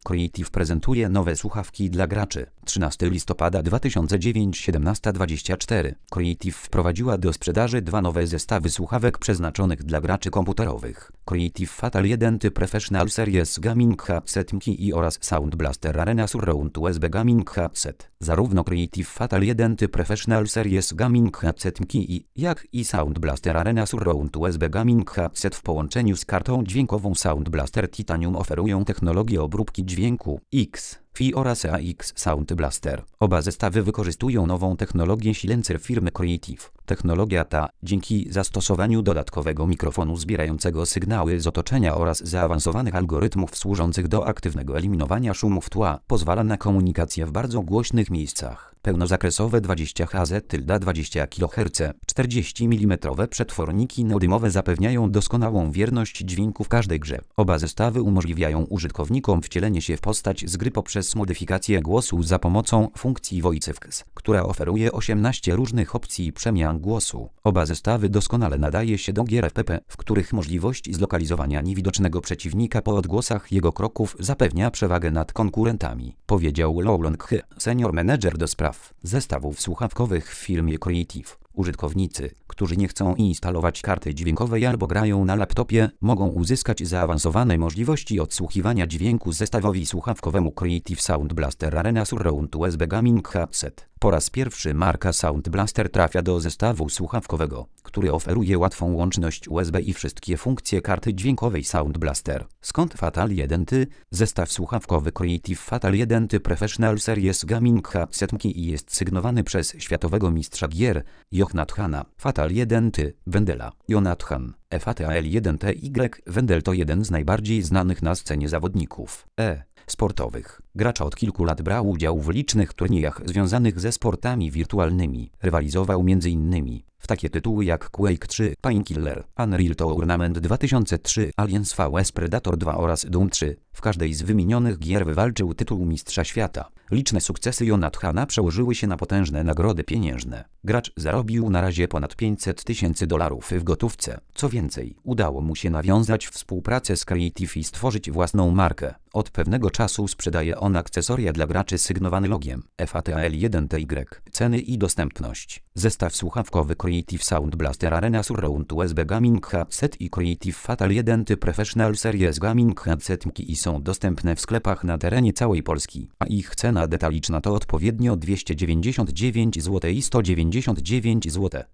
Creative prezentuje nowe słuchawki dla graczy. 13 listopada 2009, 17:24. Creative wprowadziła do sprzedaży dwa nowe zestawy słuchawek przeznaczonych dla graczy komputerowych. Creative Fatal 1 Professional Series Gaming Headset MKI oraz Sound Blaster Arena Surround USB Gaming Headset. Zarówno Creative Fatal 1 Professional Series Gaming Headset MKI, jak i Sound Blaster Arena Surround USB Gaming Headset w połączeniu z kartą dźwiękową Sound Blaster Titanium oferują technologię obróbki dźwięku X-Fi oraz AX Sound Blaster. Oba zestawy wykorzystują nową technologię silencer firmy Creative. Technologia ta, dzięki zastosowaniu dodatkowego mikrofonu zbierającego sygnały z otoczenia oraz zaawansowanych algorytmów służących do aktywnego eliminowania szumów tła, pozwala na komunikację w bardzo głośnych miejscach. Pełnozakresowe 20 Hz-20 kHz, 40 mm przetworniki neodymowe zapewniają doskonałą wierność dźwięku w każdej grze. Oba zestawy umożliwiają użytkownikom wcielenie się w postać z gry poprzez modyfikację głosu za pomocą funkcji VoiceFX, która oferuje 18 różnych opcji przemian głosu. Oba zestawy doskonale nadaje się do gier FPP, w których możliwość zlokalizowania niewidocznego przeciwnika po odgłosach jego kroków zapewnia przewagę nad konkurentami, powiedział Lowlong He, senior manager do spraw zestawów słuchawkowych w firmie Creative. Użytkownicy, którzy nie chcą instalować karty dźwiękowej albo grają na laptopie, mogą uzyskać zaawansowane możliwości odsłuchiwania dźwięku zestawowi słuchawkowemu Creative Sound Blaster Arena Surround USB Gaming Headset. Po raz pierwszy marka Sound Blaster trafia do zestawu słuchawkowego, który oferuje łatwą łączność USB i wszystkie funkcje karty dźwiękowej Sound Blaster. Skąd Fatal 1 Zestaw słuchawkowy Creative Fatal 1 Professional Series Gaming Headset MKI jest sygnowany przez światowego mistrza gier Jonathana Fatal 1 Wendela. Jonathan Fatal 1 Wendel to jeden z najbardziej znanych na scenie zawodników sportowych. Gracz od kilku lat brał udział w licznych turniejach związanych ze sportami wirtualnymi. Rywalizował m.in. w takie tytuły jak Quake 3, Painkiller, Unreal Tournament 2003, Aliens vs Predator 2 oraz Doom 3. W każdej z wymienionych gier wywalczył tytuł mistrza świata. Liczne sukcesy Jonathana przełożyły się na potężne nagrody pieniężne. Gracz zarobił na razie ponad $500,000 w gotówce. Co więcej, udało mu się nawiązać współpracę z Creative i stworzyć własną markę. Od pewnego czasu sprzedaje on akcesoria dla graczy sygnowany logiem FATL 1TY. Ceny i dostępność. Zestaw słuchawkowy Creative Sound Blaster Arena Surround USB Gaming Headset i Creative Fatal 1 Professional Series Gaming Headset MKI są dostępne w sklepach na terenie całej Polski, a ich cena detaliczna to odpowiednio 299 zł i 199 zł.